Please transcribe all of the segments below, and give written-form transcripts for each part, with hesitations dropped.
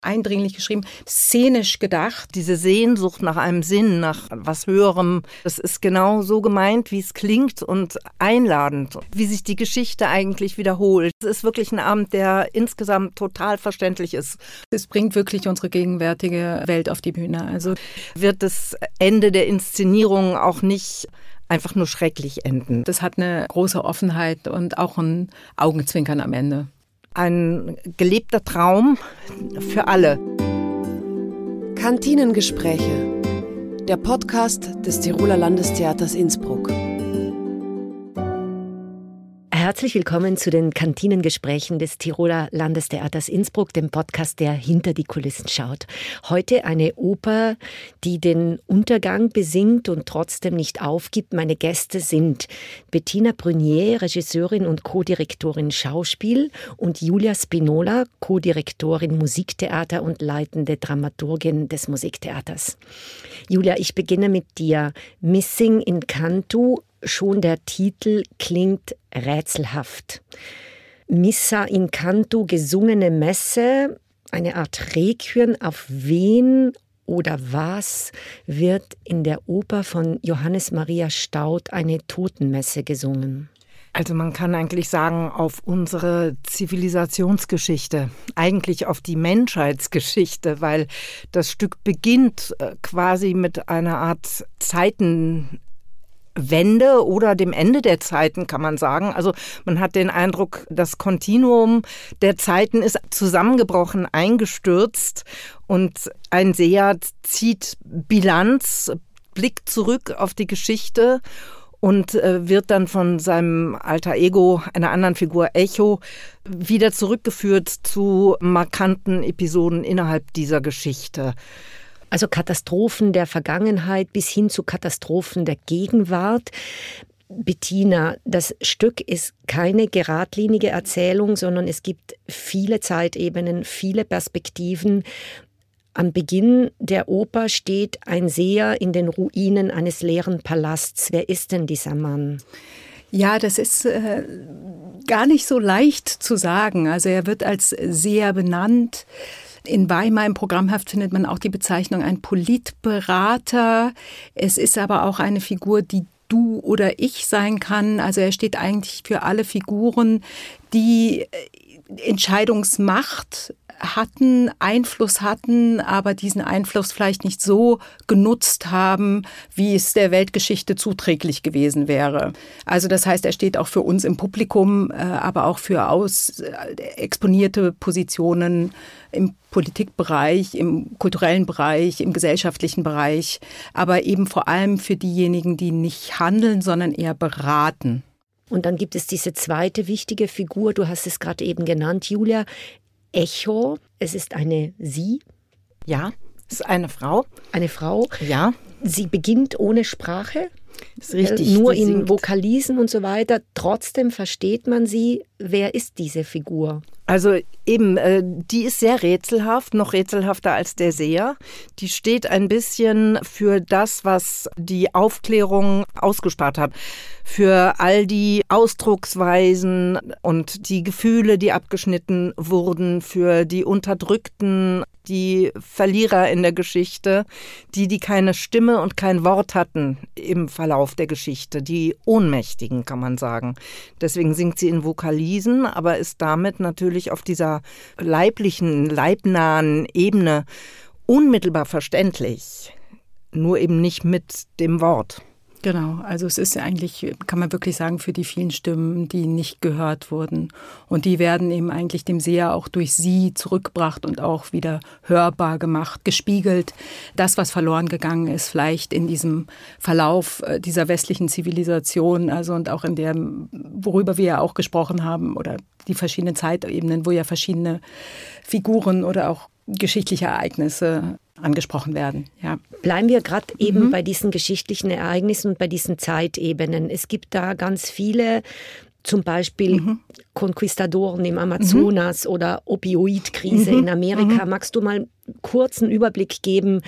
eindringlich geschrieben, szenisch gedacht. Diese Sehnsucht nach einem Sinn, nach was Höherem, das ist genau so gemeint, wie es klingt und einladend, wie sich die Geschichte eigentlich wiederholt. Es ist wirklich ein Abend, der insgesamt total verständlich ist. Es bringt wirklich unsere gegenwärtige Welt auf die Bühne. Also wird das Ende der Inszenierung auch nicht einfach nur schrecklich enden. Das hat eine große Offenheit und auch ein Augenzwinkern am Ende. Ein gelebter Traum für alle. Kantinengespräche, der Podcast des Tiroler Landestheaters Innsbruck. Herzlich willkommen zu den Kantinengesprächen des Tiroler Landestheaters Innsbruck, dem Podcast, der hinter die Kulissen schaut. Heute eine Oper, die den Untergang besingt und trotzdem nicht aufgibt. Meine Gäste sind Bettina Brunier, Regisseurin und Co-Direktorin Schauspiel, und Julia Spinola, Co-Direktorin Musiktheater und leitende Dramaturgin des Musiktheaters. Julia, ich beginne mit dir. Missing in Cantu. Schon der Titel klingt rätselhaft. Missa in Cantu, gesungene Messe, eine Art Requiem. Auf wen oder was wird in der Oper von Johannes Maria Staudt eine Totenmesse gesungen? Also man kann eigentlich sagen, auf unsere Zivilisationsgeschichte, eigentlich auf die Menschheitsgeschichte, weil das Stück beginnt quasi mit einer Art Zeitenwende oder dem Ende der Zeiten, kann man sagen. Also man hat den Eindruck, das Kontinuum der Zeiten ist zusammengebrochen, eingestürzt, und ein Seher zieht Bilanz, blickt zurück auf die Geschichte und wird dann von seinem Alter Ego, einer anderen Figur Echo, wieder zurückgeführt zu markanten Episoden innerhalb dieser Geschichte. Also Katastrophen der Vergangenheit bis hin zu Katastrophen der Gegenwart. Bettina, das Stück ist keine geradlinige Erzählung, sondern es gibt viele Zeitebenen, viele Perspektiven. Am Beginn der Oper steht ein Seher in den Ruinen eines leeren Palasts. Wer ist denn dieser Mann? Ja, das ist gar nicht so leicht zu sagen. Also er wird als Seher benannt. In Weimar im Programmheft findet man auch die Bezeichnung ein Politberater. Es ist aber auch eine Figur, die du oder ich sein kann. Also er steht eigentlich für alle Figuren, die Entscheidungsmacht hatten, Einfluss hatten, aber diesen Einfluss vielleicht nicht so genutzt haben, wie es der Weltgeschichte zuträglich gewesen wäre. Also das heißt, er steht auch für uns im Publikum, aber auch für exponierte Positionen im Politikbereich, im kulturellen Bereich, im gesellschaftlichen Bereich, aber eben vor allem für diejenigen, die nicht handeln, sondern eher beraten. Und dann gibt es diese zweite wichtige Figur, du hast es gerade eben genannt, Julia, Echo. Es ist eine Sie. Ja, es ist eine Frau. Eine Frau. Ja. Sie beginnt ohne Sprache. Das ist richtig. Nur in Vokalisen und so weiter. Trotzdem versteht man sie. Wer ist diese Figur? Also eben, die ist sehr rätselhaft, noch rätselhafter als der Seher. Die steht ein bisschen für das, was die Aufklärung ausgespart hat. Für all die Ausdrucksweisen und die Gefühle, die abgeschnitten wurden, für die Unterdrückten, die Verlierer in der Geschichte, die keine Stimme und kein Wort hatten im Verlauf der Geschichte, die Ohnmächtigen, kann man sagen. Deswegen singt sie in Vokalisen, aber ist damit natürlich auf dieser leiblichen, leibnahen Ebene unmittelbar verständlich, nur eben nicht mit dem Wort. Genau, also es ist eigentlich, kann man wirklich sagen, für die vielen Stimmen, die nicht gehört wurden. Und die werden eben eigentlich dem Seher auch durch sie zurückgebracht und auch wieder hörbar gemacht, gespiegelt. Das, was verloren gegangen ist, vielleicht in diesem Verlauf dieser westlichen Zivilisation, also und auch in der, worüber wir ja auch gesprochen haben, oder die verschiedenen Zeitebenen, wo ja verschiedene Figuren oder auch geschichtliche Ereignisse angesprochen werden. Ja. Bleiben wir gerade eben bei diesen geschichtlichen Ereignissen und bei diesen Zeitebenen. Es gibt da ganz viele, zum Beispiel Konquistadoren im Amazonas oder Opioidkrise in Amerika. Magst du mal kurz einen Überblick geben,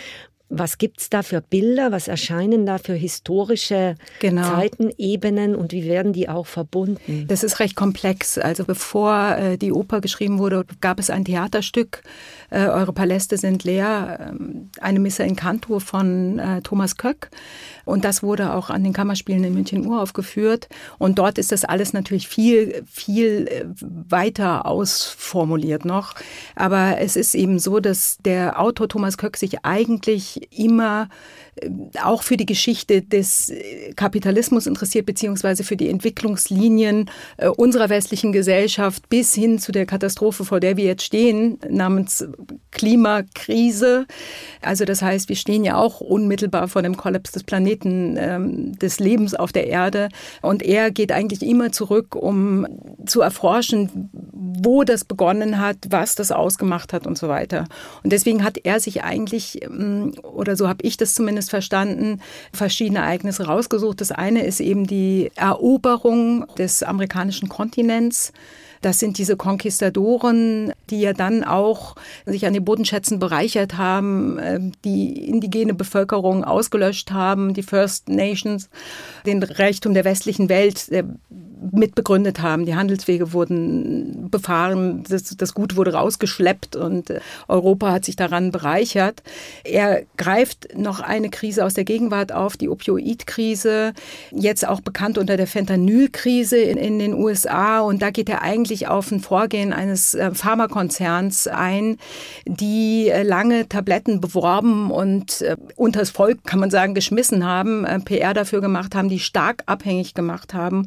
Was gibt es da für Bilder? Was erscheinen da für historische Zeitenebenen und wie werden die auch verbunden? Das ist recht komplex. Also bevor die Oper geschrieben wurde, gab es ein Theaterstück, Eure Paläste sind leer, eine Missa in Canto von Thomas Köck. Und das wurde auch an den Kammerspielen in München uraufgeführt. Und dort ist das alles natürlich viel, viel weiter ausformuliert noch. Aber es ist eben so, dass der Autor Thomas Köck sich eigentlich immer auch für die Geschichte des Kapitalismus interessiert, beziehungsweise für die Entwicklungslinien unserer westlichen Gesellschaft bis hin zu der Katastrophe, vor der wir jetzt stehen, namens Klimakrise. Also das heißt, wir stehen ja auch unmittelbar vor dem Kollaps des Planeten, des Lebens auf der Erde. Und er geht eigentlich immer zurück, um zu erforschen, wo das begonnen hat, was das ausgemacht hat und so weiter. Und deswegen hat er sich eigentlich, oder so habe ich das zumindest verstanden, verschiedene Ereignisse rausgesucht. Das eine ist eben die Eroberung des amerikanischen Kontinents. Das sind diese Konquistadoren, die ja dann auch sich an den Bodenschätzen bereichert haben, die indigene Bevölkerung ausgelöscht haben, die First Nations, den Reichtum der westlichen Welt mitbegründet haben. Die Handelswege wurden befahren, das Gut wurde rausgeschleppt und Europa hat sich daran bereichert. Er greift noch eine Krise aus der Gegenwart auf, die Opioidkrise, jetzt auch bekannt unter der Fentanyl-Krise in den USA. Und da geht er eigentlich auf ein Vorgehen eines Pharmakonzerns ein, die lange Tabletten beworben und unters Volk, kann man sagen, geschmissen haben, PR dafür gemacht haben, die stark abhängig gemacht haben,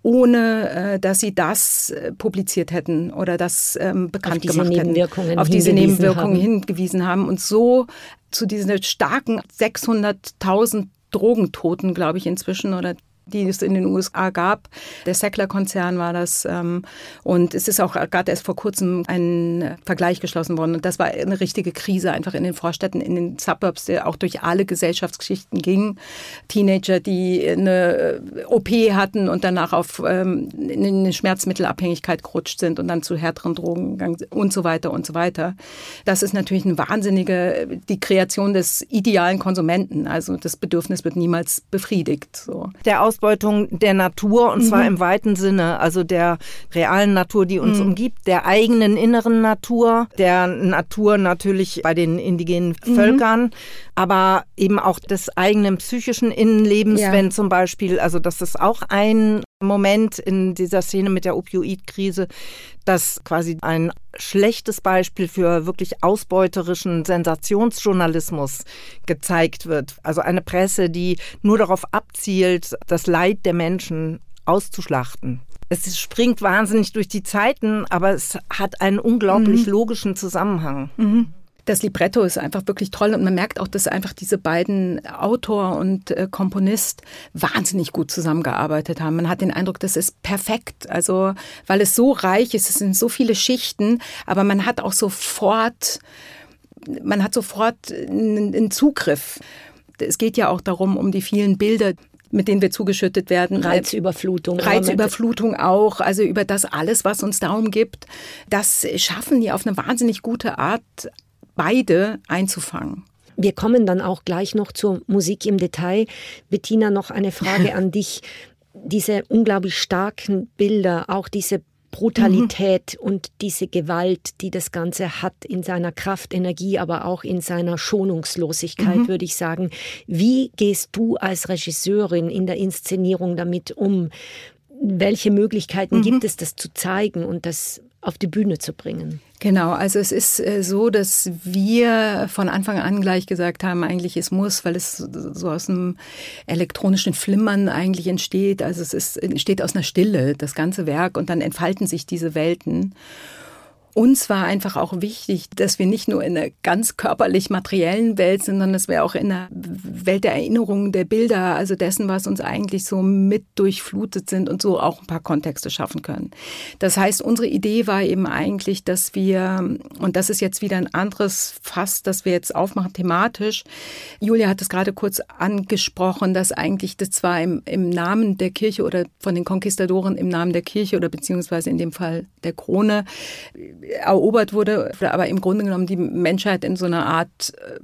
ohne dass sie das publiziert hätten oder das bekannt gemacht hätten. Auf diese Nebenwirkungen hingewiesen haben und so zu diesen starken 600.000 Drogentoten, glaube ich, inzwischen, oder die es in den USA gab. Der Sackler-Konzern war das. Und es ist auch gerade erst vor kurzem ein Vergleich geschlossen worden. Und das war eine richtige Krise einfach in den Vorstädten, in den Suburbs, der auch durch alle Gesellschaftsgeschichten ging. Teenager, die eine OP hatten und danach in eine Schmerzmittelabhängigkeit gerutscht sind und dann zu härteren Drogen gegangen sind und so weiter und so weiter. Das ist natürlich die Kreation des idealen Konsumenten. Also das Bedürfnis wird niemals befriedigt. So. Der Ausbeutung der Natur, und zwar im weiten Sinne, also der realen Natur, die uns umgibt, der eigenen inneren Natur, der Natur natürlich bei den indigenen Völkern, aber eben auch des eigenen psychischen Innenlebens, wenn zum Beispiel, also das ist auch ein Moment in dieser Szene mit der Opioidkrise, dass quasi ein schlechtes Beispiel für wirklich ausbeuterischen Sensationsjournalismus gezeigt wird. Also eine Presse, die nur darauf abzielt, das Leid der Menschen auszuschlachten. Es springt wahnsinnig durch die Zeiten, aber es hat einen unglaublich logischen Zusammenhang. Das Libretto ist einfach wirklich toll und man merkt auch, dass einfach diese beiden Autor und Komponist wahnsinnig gut zusammengearbeitet haben. Man hat den Eindruck, das ist perfekt, also weil es so reich ist, es sind so viele Schichten, aber man hat auch sofort einen Zugriff. Es geht ja auch darum, um die vielen Bilder, mit denen wir zugeschüttet werden. Reizüberflutung auch, also über das alles, was uns da umgibt. Das schaffen die auf eine wahnsinnig gute Art, beide einzufangen. Wir kommen dann auch gleich noch zur Musik im Detail. Bettina, noch eine Frage an dich. Diese unglaublich starken Bilder, auch diese Brutalität und diese Gewalt, die das Ganze hat in seiner Kraft, Energie, aber auch in seiner Schonungslosigkeit, würde ich sagen. Wie gehst du als Regisseurin in der Inszenierung damit um? Welche Möglichkeiten gibt es, das zu zeigen und das auf die Bühne zu bringen? Genau, also es ist so, dass wir von Anfang an gleich gesagt haben, eigentlich es muss, weil es so aus einem elektronischen Flimmern eigentlich entsteht. Also es entsteht aus einer Stille, das ganze Werk, und dann entfalten sich diese Welten. Uns war einfach auch wichtig, dass wir nicht nur in einer ganz körperlich-materiellen Welt sind, sondern dass wir auch in einer Welt der Erinnerungen, der Bilder, also dessen, was uns eigentlich so mit durchflutet sind und so auch ein paar Kontexte schaffen können. Das heißt, unsere Idee war eben eigentlich, dass wir, und das ist jetzt wieder ein anderes Fass, das wir jetzt aufmachen thematisch, Julia hat es gerade kurz angesprochen, dass eigentlich das zwar im Namen der Kirche oder von den Konquistadoren im Namen der Kirche oder beziehungsweise in dem Fall der Krone erobert wurde, aber im Grunde genommen die Menschheit in so einer Art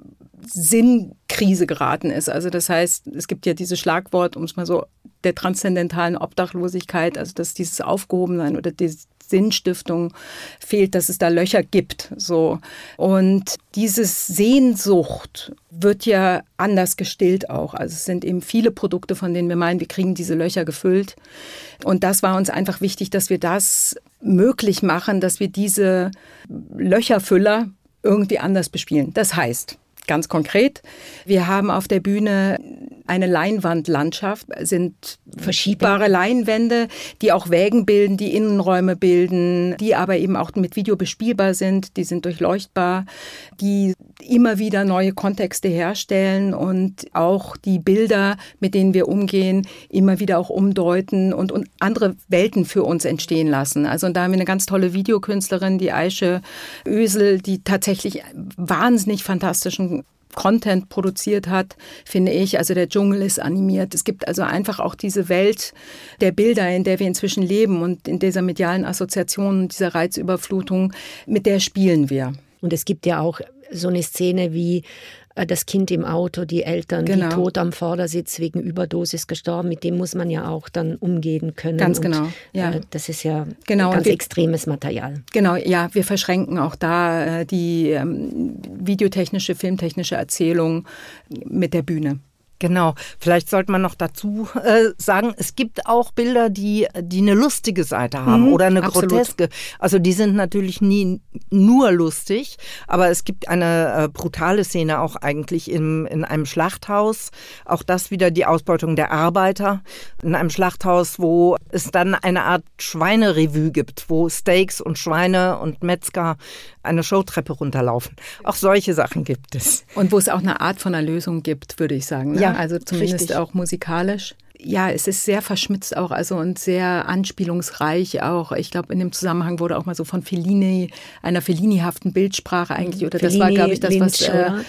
Sinnkrise geraten ist. Also das heißt, es gibt ja dieses Schlagwort, um es mal so, der transzendentalen Obdachlosigkeit, also dass dieses Aufgehobensein oder die Sinnstiftung fehlt, dass es da Löcher gibt. So. Und diese Sehnsucht wird ja anders gestillt auch. Also es sind eben viele Produkte, von denen wir meinen, wir kriegen diese Löcher gefüllt. Und das war uns einfach wichtig, dass wir das möglich machen, dass wir diese Löcherfüller irgendwie anders bespielen. Das heißt, ganz konkret, wir haben auf der Bühne eine Leinwandlandschaft, sind verschiebbare Leinwände, die auch Wägen bilden, die Innenräume bilden, die aber eben auch mit Video bespielbar sind, die sind durchleuchtbar, die immer wieder neue Kontexte herstellen und auch die Bilder, mit denen wir umgehen, immer wieder auch umdeuten und andere Welten für uns entstehen lassen. Also und da haben wir eine ganz tolle Videokünstlerin, die Aische Ösel, die tatsächlich wahnsinnig fantastischen Content produziert hat, finde ich. Also der Dschungel ist animiert. Es gibt also einfach auch diese Welt der Bilder, in der wir inzwischen leben und in dieser medialen Assoziation und dieser Reizüberflutung, mit der spielen wir. Und es gibt ja auch so eine Szene wie das Kind im Auto, die Eltern, die tot am Vordersitz wegen Überdosis gestorben. Mit dem muss man ja auch dann umgehen können. Ganz genau. Ja. Das ist ja ganz extremes Material. Genau, ja, wir verschränken auch da die videotechnische, filmtechnische Erzählung mit der Bühne. Genau, vielleicht sollte man noch dazu sagen, es gibt auch Bilder, die eine lustige Seite haben oder eine groteske. Also die sind natürlich nie nur lustig, aber es gibt eine brutale Szene auch eigentlich in einem Schlachthaus. Auch das wieder die Ausbeutung der Arbeiter. In einem Schlachthaus, wo es dann eine Art Schweinerevue gibt, wo Steaks und Schweine und Metzger eine Showtreppe runterlaufen. Auch solche Sachen gibt es. Und wo es auch eine Art von Erlösung gibt, würde ich sagen. Ne? Ja, also zumindest richtig. Auch musikalisch. Ja, es ist sehr verschmitzt auch, also und sehr anspielungsreich auch. Ich glaube, in dem Zusammenhang wurde auch mal so von Fellini, einer Fellini-haften Bildsprache eigentlich, oder Fellini, das war, glaube ich, das, was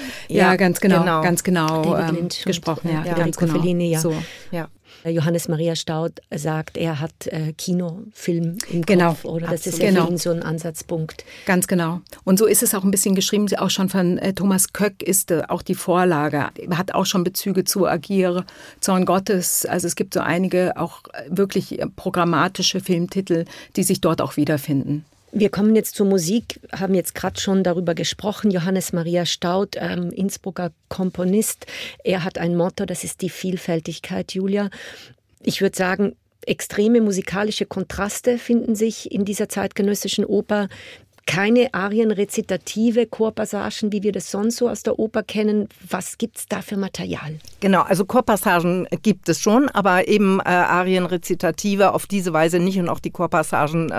ganz genau gesprochen. Ja, ganz genau. Fellini, ja. So, ja. Johannes Maria Staudt sagt, er hat Kinofilm im Kopf, oder? Das ist ja für ihn so ein Ansatzpunkt. Ganz genau. Und so ist es auch ein bisschen geschrieben, auch schon von Thomas Köck ist auch die Vorlage. Er hat auch schon Bezüge zu Agir, Zorn Gottes. Also es gibt so einige auch wirklich programmatische Filmtitel, die sich dort auch wiederfinden. Wir kommen jetzt zur Musik, haben jetzt gerade schon darüber gesprochen. Johannes Maria Staudt, Innsbrucker Komponist, er hat ein Motto, das ist die Vielfältigkeit, Julia. Ich würde sagen, extreme musikalische Kontraste finden sich in dieser zeitgenössischen Oper. Keine Arienrezitative, Chorpassagen, wie wir das sonst so aus der Oper kennen. Was gibt es da für Material? Genau, also Chorpassagen gibt es schon, aber eben Arienrezitative auf diese Weise nicht, und auch die Chorpassagen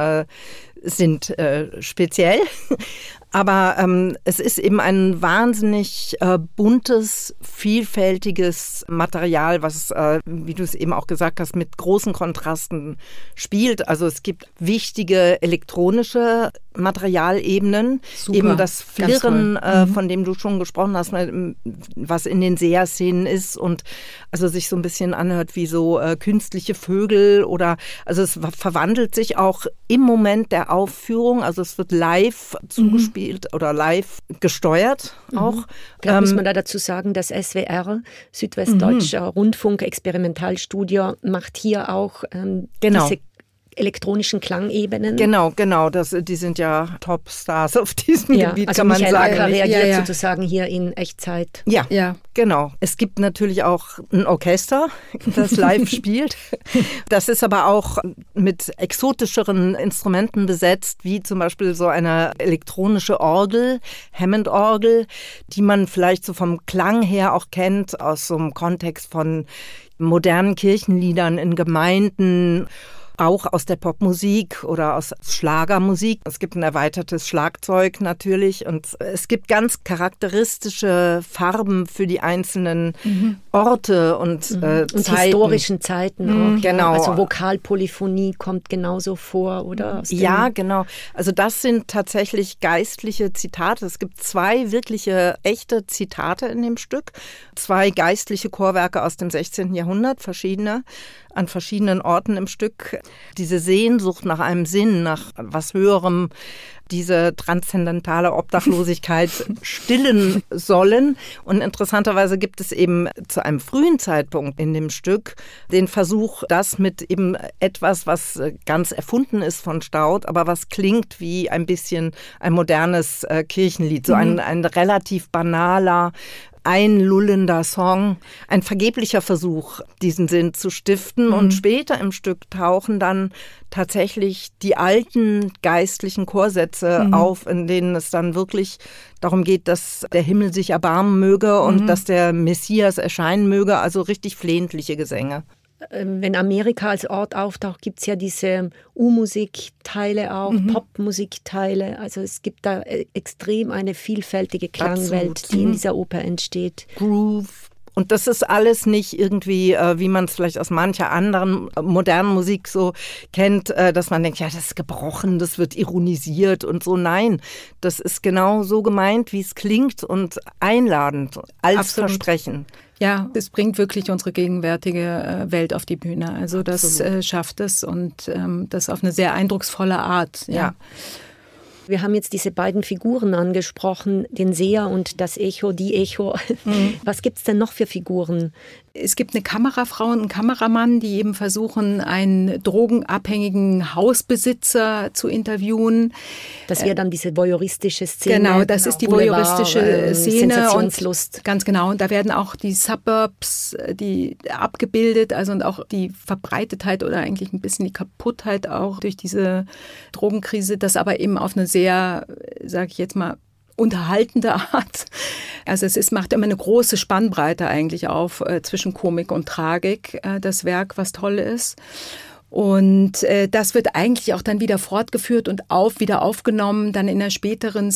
sind speziell. Aber es ist eben ein wahnsinnig buntes, vielfältiges Material, was, wie du es eben auch gesagt hast, mit großen Kontrasten spielt. Also es gibt wichtige elektronische Materialebenen. Super, eben das Flirren, von dem du schon gesprochen hast, was in den Seher-Szenen ist und also sich so ein bisschen anhört wie so künstliche Vögel, oder also es verwandelt sich auch im Moment der Aufführung. Also es wird live zugespielt oder live gesteuert auch. Vielleicht muss man da dazu sagen, das SWR, Südwestdeutscher Rundfunk, Experimentalstudio, macht hier auch diese elektronischen Klangebenen. Genau. Die sind ja Topstars auf diesem Gebiet, also kann man Michael sagen. Acker reagiert sozusagen hier in Echtzeit. Ja, genau. Es gibt natürlich auch ein Orchester, das live spielt. Das ist aber auch mit exotischeren Instrumenten besetzt, wie zum Beispiel so eine elektronische Orgel, Hammond-Orgel, die man vielleicht so vom Klang her auch kennt, aus so einem Kontext von modernen Kirchenliedern in Gemeinden, auch aus der Popmusik oder aus Schlagermusik. Es gibt ein erweitertes Schlagzeug natürlich, und es gibt ganz charakteristische Farben für die einzelnen Orte und Zeiten. Und historischen Zeiten auch. Genau. Also Vokalpolyphonie kommt genauso vor, oder? Ja, genau. Also das sind tatsächlich geistliche Zitate. Es gibt 2 wirkliche, echte Zitate in dem Stück. 2 geistliche Chorwerke aus dem 16. Jahrhundert, verschiedene. an verschiedenen Orten im Stück. Diese Sehnsucht nach einem Sinn, nach was Höherem, diese transzendentale Obdachlosigkeit stillen sollen. Und interessanterweise gibt es eben zu einem frühen Zeitpunkt in dem Stück den Versuch, das mit eben etwas, was ganz erfunden ist von Staudt, aber was klingt wie ein bisschen ein modernes Kirchenlied, so ein relativ banaler, einlullender Song, ein vergeblicher Versuch, diesen Sinn zu stiften. Und später im Stück tauchen dann tatsächlich die alten geistlichen Chorsätze auf, in denen es dann wirklich darum geht, dass der Himmel sich erbarmen möge und dass der Messias erscheinen möge, also richtig flehentliche Gesänge. Wenn Amerika als Ort auftaucht, gibt es ja diese U-Musik-Teile auch, Pop-Musik-Teile. Also es gibt da extrem eine vielfältige Klangwelt, die in dieser Oper entsteht. Groove. Und das ist alles nicht irgendwie, wie man es vielleicht aus mancher anderen modernen Musik so kennt, dass man denkt, ja, das ist gebrochen, das wird ironisiert und so. Nein, das ist genau so gemeint, wie es klingt und einladend als Absolut. Versprechen. Ja, es bringt wirklich unsere gegenwärtige Welt auf die Bühne. Also das schafft es und das auf eine sehr eindrucksvolle Art. Ja. Wir haben jetzt diese beiden Figuren angesprochen, den Seher und das Echo, die Echo. Was gibt es denn noch für Figuren? Es gibt eine Kamerafrau und einen Kameramann, die eben versuchen, einen drogenabhängigen Hausbesitzer zu interviewen. Das wäre dann diese voyeuristische Szene. Genau, das ist die voyeuristische Szene. Sensationslust. Und ganz genau. Und da werden auch die Suburbs, die abgebildet, also und auch die Verbreitetheit oder eigentlich ein bisschen die Kaputtheit auch durch diese Drogenkrise, das aber eben auf eine sehr, sage ich jetzt mal, unterhaltende Art. Also macht immer eine große Spannbreite eigentlich auf zwischen Komik und Tragik, das Werk, was toll ist. Und das wird eigentlich auch dann wieder fortgeführt und wieder aufgenommen, dann in der späteren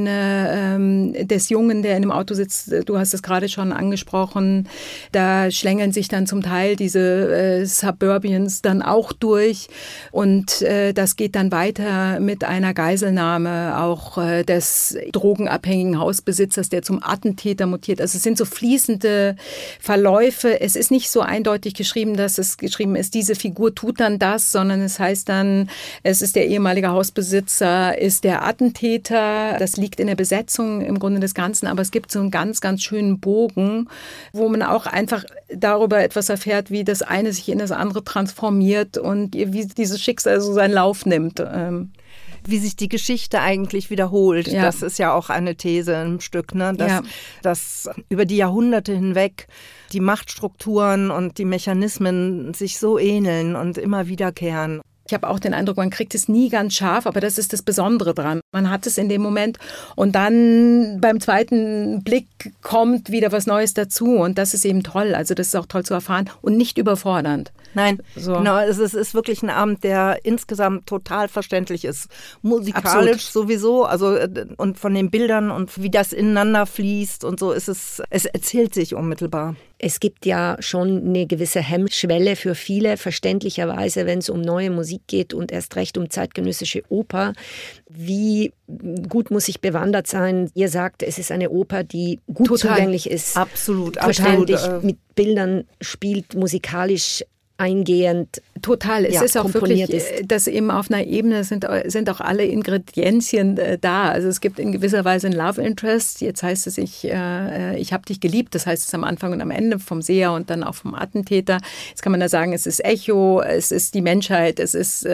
Szene des Jungen, der in dem Auto sitzt, du hast es gerade schon angesprochen, da schlängeln sich dann zum Teil diese Suburbians dann auch durch und das geht dann weiter mit einer Geiselnahme auch des drogenabhängigen Hausbesitzers, der zum Attentäter mutiert. Also es sind so fließende Verläufe. Es ist nicht so eindeutig geschrieben, dass es geschrieben ist, diese Figur tut dann das, sondern es heißt dann, es ist der ehemalige Hausbesitzer, ist der Attentäter. Das liegt in der Besetzung im Grunde des Ganzen, aber es gibt so einen ganz, ganz schönen Bogen, wo man auch einfach darüber etwas erfährt, wie das eine sich in das andere transformiert und wie dieses Schicksal so seinen Lauf nimmt. Wie sich die Geschichte eigentlich wiederholt. Ja. Das ist ja auch eine These im Stück, ne? Dass über die Jahrhunderte hinweg die Machtstrukturen und die Mechanismen sich so ähneln und immer wiederkehren. Ich habe auch den Eindruck, man kriegt es nie ganz scharf, aber das ist das Besondere dran. Man hat es in dem Moment und dann beim zweiten Blick kommt wieder was Neues dazu und das ist eben toll. Also das ist auch toll zu erfahren und nicht überfordernd. Nein, genau, es ist wirklich ein Abend, der insgesamt total verständlich ist. Musikalisch sowieso, also und von den Bildern und wie das ineinander fließt und so ist es erzählt sich unmittelbar. Es gibt ja schon eine gewisse Hemmschwelle für viele, verständlicherweise, wenn es um neue Musik geht und erst recht um zeitgenössische Oper. Wie gut muss ich bewandert sein? Ihr sagt, es ist eine Oper, die gut zugänglich ist. Absolut. Verständlich mit Bildern spielt, musikalisch eingehend. Total. Es ist auch wirklich, dass eben auf einer Ebene sind auch alle Ingredienzien da. Also es gibt in gewisser Weise ein Love Interest. Jetzt heißt es, ich habe dich geliebt. Das heißt es am Anfang und am Ende vom Seher und dann auch vom Attentäter. Jetzt kann man da sagen, es ist Echo, es ist die Menschheit, es ist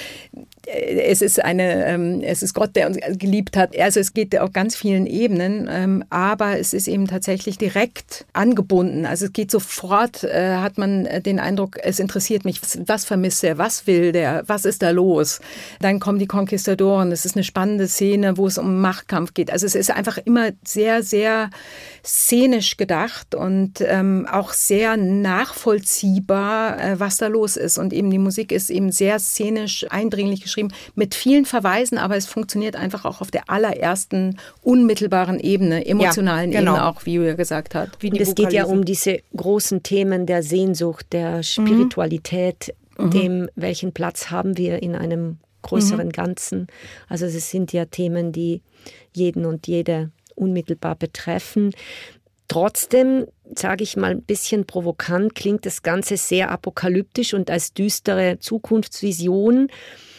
Gott, der uns geliebt hat. Also es geht auf ganz vielen Ebenen, aber es ist eben tatsächlich direkt angebunden. Also es geht sofort, hat man den Eindruck, es interessiert mich, was vermisst er, was will der, was ist da los? Dann kommen die Konquistadoren, es ist eine spannende Szene, wo es um Machtkampf geht. Also es ist einfach immer sehr, sehr szenisch gedacht und auch sehr nachvollziehbar, was da los ist. Und eben die Musik ist eben sehr szenisch eindringlich geschrieben, mit vielen Verweisen, aber es funktioniert einfach auch auf der allerersten unmittelbaren Ebene, emotionalen Ebene auch, wie Julia gesagt hat. Und es geht ja um diese großen Themen der Sehnsucht, der Spiritualität, dem, welchen Platz haben wir in einem größeren Ganzen. Also es sind ja Themen, die jeden und jede unmittelbar betreffen. Trotzdem, sage ich mal ein bisschen provokant, klingt das Ganze sehr apokalyptisch und als düstere Zukunftsvision.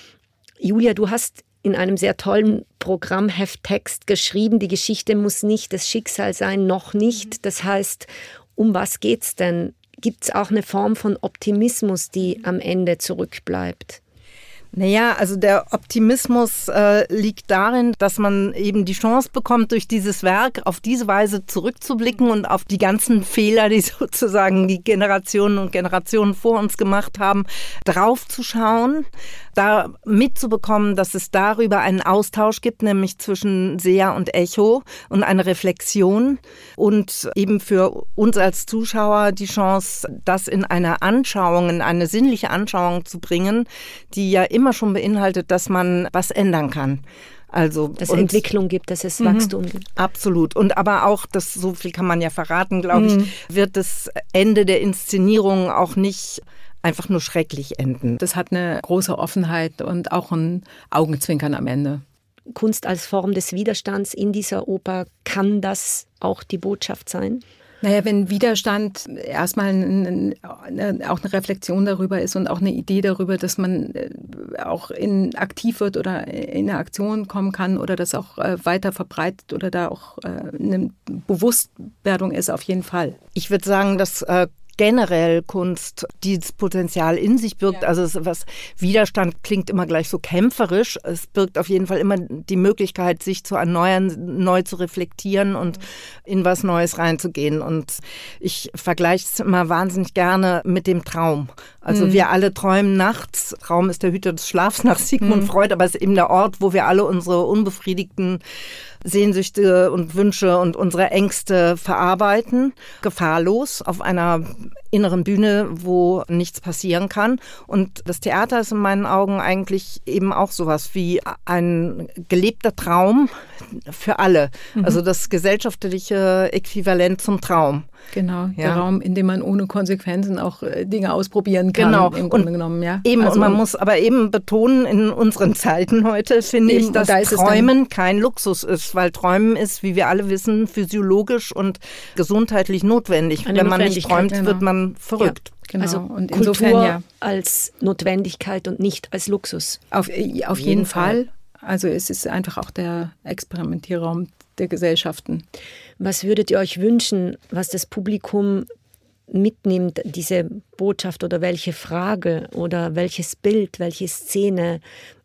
Julia, du hast in einem sehr tollen Programmhefttext geschrieben, die Geschichte muss nicht das Schicksal sein, noch nicht. Das heißt, um was geht's denn? Gibt es auch eine Form von Optimismus, die am Ende zurückbleibt? Naja, also der Optimismus liegt darin, dass man eben die Chance bekommt, durch dieses Werk auf diese Weise zurückzublicken und auf die ganzen Fehler, die sozusagen die Generationen und Generationen vor uns gemacht haben, draufzuschauen, da mitzubekommen, dass es darüber einen Austausch gibt, nämlich zwischen Seher und Echo und eine Reflexion und eben für uns als Zuschauer die Chance, das in eine Anschauung, in eine sinnliche Anschauung zu bringen, die ja immer schon beinhaltet, dass man was ändern kann. Also, dass es Entwicklung gibt, dass es Wachstum gibt. Absolut. Und aber auch, das, so viel kann man ja verraten, glaube ich, wird das Ende der Inszenierung auch nicht einfach nur schrecklich enden. Das hat eine große Offenheit und auch ein Augenzwinkern am Ende. Kunst als Form des Widerstands in dieser Oper, kann das auch die Botschaft sein? Naja, wenn Widerstand erstmal auch eine Reflexion darüber ist und auch eine Idee darüber, dass man auch aktiv wird oder in eine Aktion kommen kann oder das auch weiter verbreitet oder da auch eine Bewusstwerdung ist, auf jeden Fall. Ich würde sagen, dass generell Kunst dieses Potenzial in sich birgt. Ja. Also Widerstand klingt immer gleich so kämpferisch. Es birgt auf jeden Fall immer die Möglichkeit, sich zu erneuern, neu zu reflektieren und in was Neues reinzugehen. Und ich vergleiche es immer wahnsinnig gerne mit dem Traum. Also wir alle träumen nachts. Traum ist der Hüter des Schlafs nach Sigmund Freud, aber es ist eben der Ort, wo wir alle unsere unbefriedigten Sehnsüchte und Wünsche und unsere Ängste verarbeiten, gefahrlos auf einer inneren Bühne, wo nichts passieren kann. Und das Theater ist in meinen Augen eigentlich eben auch sowas wie ein gelebter Traum für alle. Also das gesellschaftliche Äquivalent zum Traum. Genau, der Raum, in dem man ohne Konsequenzen auch Dinge ausprobieren kann. Genau, im Grunde genommen, ja. Eben, also, und man muss aber eben betonen, in unseren Zeiten heute finde ich, dass da Träumen kein Luxus ist, weil Träumen ist, wie wir alle wissen, physiologisch und gesundheitlich notwendig. Wenn man nicht träumt, wird man verrückt. Ja. Genau. Also und Kultur insofern als Notwendigkeit und nicht als Luxus. Auf jeden Fall. Also es ist einfach auch der Experimentierraum der Gesellschaften. Was würdet ihr euch wünschen, was das Publikum mitnimmt, diese Botschaft oder welche Frage oder welches Bild, welche Szene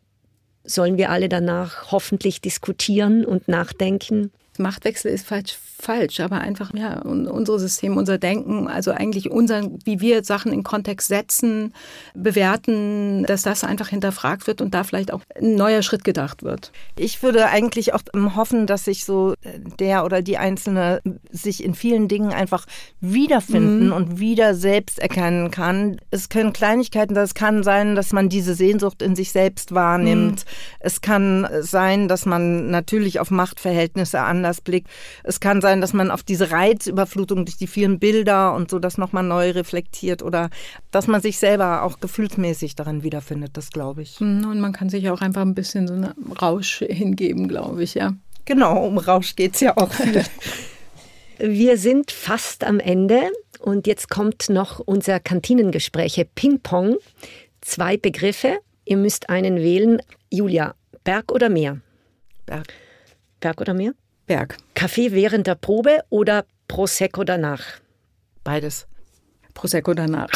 sollen wir alle danach hoffentlich diskutieren und nachdenken? Machtwechsel ist falsch, aber einfach unser System, unser Denken, also eigentlich wie wir Sachen in Kontext setzen, bewerten, dass das einfach hinterfragt wird und da vielleicht auch ein neuer Schritt gedacht wird. Ich würde eigentlich auch hoffen, dass sich so der oder die Einzelne sich in vielen Dingen einfach wiederfinden und wieder selbst erkennen kann. Es können Kleinigkeiten, das kann sein, dass man diese Sehnsucht in sich selbst wahrnimmt. Es kann sein, dass man natürlich auf Machtverhältnisse anders blickt. Es kann sein, dass man auf diese Reizüberflutung durch die vielen Bilder und so das nochmal neu reflektiert oder dass man sich selber auch gefühlsmäßig darin wiederfindet, das glaube ich. Und man kann sich auch einfach ein bisschen so einen Rausch hingeben, glaube ich, ja. Genau, um Rausch geht es ja auch viel. Wir sind fast am Ende und jetzt kommt noch unser Kantinengespräche Ping-Pong. 2 Begriffe, ihr müsst einen wählen. Julia, Berg oder Meer? Berg. Berg oder Meer? Berg. Kaffee während der Probe oder Prosecco danach? Beides. Prosecco danach.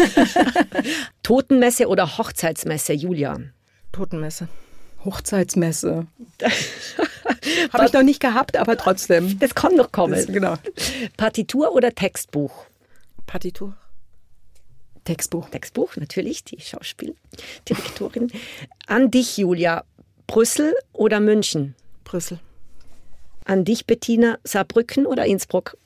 Totenmesse oder Hochzeitsmesse, Julia? Totenmesse. Hochzeitsmesse. Habe ich noch nicht gehabt, aber trotzdem. Das kann noch kommen. Genau. Partitur oder Textbuch? Partitur. Textbuch. Textbuch, natürlich, die Schauspieldirektorin. An dich, Julia, Brüssel oder München? Brüssel. An dich, Bettina, Saarbrücken oder Innsbruck?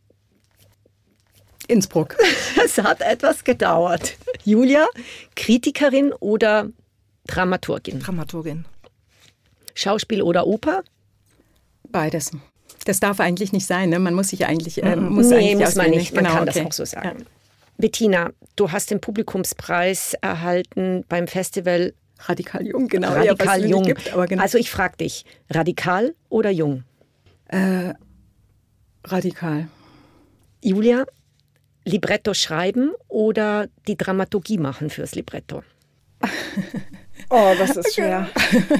Innsbruck. Es hat etwas gedauert. Julia, Kritikerin oder Dramaturgin? Dramaturgin. Schauspiel oder Oper? Beides. Das darf eigentlich nicht sein, ne? Man muss sich eigentlich muss man nicht. Man kann das okay. auch so sagen. Ja. Bettina, du hast den Publikumspreis erhalten beim Festival Radikal Jung, genau. Radikal ja, Jung. Gibt, aber genau. Also ich frage dich, radikal oder jung? Radikal. Julia, Libretto schreiben oder die Dramaturgie machen fürs Libretto? Oh, das ist schwer.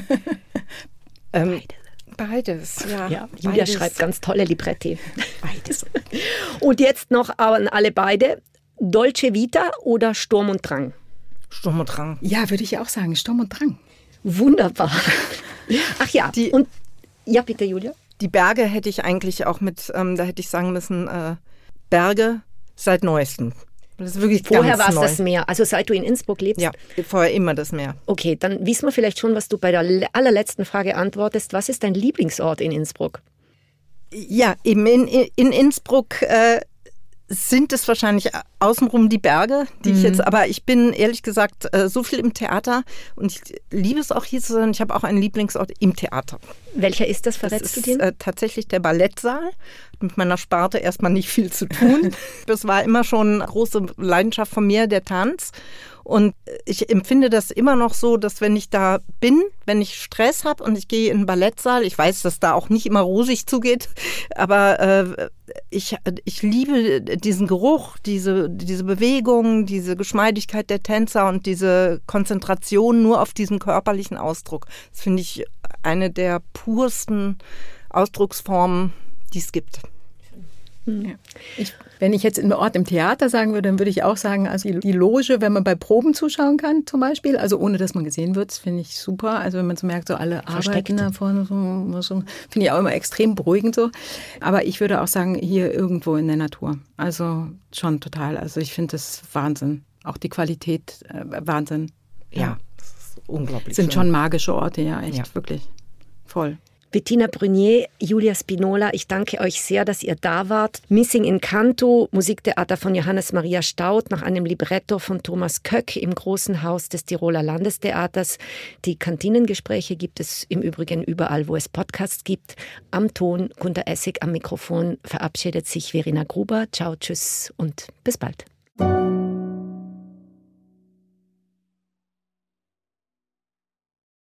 Beides, ja. Julia beides. schreibt ganz tolle Libretti. Beides. Und jetzt noch an alle beide. Dolce Vita oder Sturm und Drang? Sturm und Drang. Ja, würde ich auch sagen, Sturm und Drang. Wunderbar. Ach ja, ja bitte Julia. Die Berge hätte ich eigentlich auch da hätte ich sagen müssen, Berge seit Neuestem. Das ist wirklich Vorher ganz war es neu. das Meer, also seit du in Innsbruck lebst? Ja, vorher immer das Meer. Okay, dann wissen wir vielleicht schon, was du bei der allerletzten Frage antwortest. Was ist dein Lieblingsort in Innsbruck? Ja, eben in Innsbruck sind es wahrscheinlich außenrum die Berge, die ich jetzt, aber ich bin ehrlich gesagt so viel im Theater und ich liebe es auch hier zu sein. Ich habe auch einen Lieblingsort im Theater. Welcher ist das, verrätst du den? Das ist tatsächlich der Ballettsaal. Hat mit meiner Sparte erstmal nicht viel zu tun. Das war immer schon eine große Leidenschaft von mir, der Tanz. Und ich empfinde das immer noch so, dass wenn ich da bin, wenn ich Stress habe und ich gehe in den Ballettsaal, ich weiß, dass da auch nicht immer rosig zugeht, aber ich liebe diesen Geruch, diese Bewegung, diese Geschmeidigkeit der Tänzer und diese Konzentration nur auf diesen körperlichen Ausdruck. Das finde ich eine der pursten Ausdrucksformen, die es gibt. Ja. Wenn ich jetzt einen Ort im Theater sagen würde, dann würde ich auch sagen, also die Loge, wenn man bei Proben zuschauen kann zum Beispiel, also ohne, dass man gesehen wird, finde ich super. Also wenn man so merkt, so alle arbeiten da vorne, so finde ich auch immer extrem beruhigend so. Aber ich würde auch sagen, hier irgendwo in der Natur. Also schon total. Also ich finde das Wahnsinn. Auch die Qualität, Wahnsinn. Ja, das ist unglaublich. Sind schon magische Orte, ja, echt, wirklich. Voll. Bettina Brunier, Julia Spinola, ich danke euch sehr, dass ihr da wart. Missing in Canto, Musiktheater von Johannes Maria Staudt nach einem Libretto von Thomas Köck im Großen Haus des Tiroler Landestheaters. Die Kantinengespräche gibt es im Übrigen überall, wo es Podcasts gibt. Am Ton Gunter Essig, am Mikrofon verabschiedet sich Verena Gruber. Ciao, tschüss und bis bald.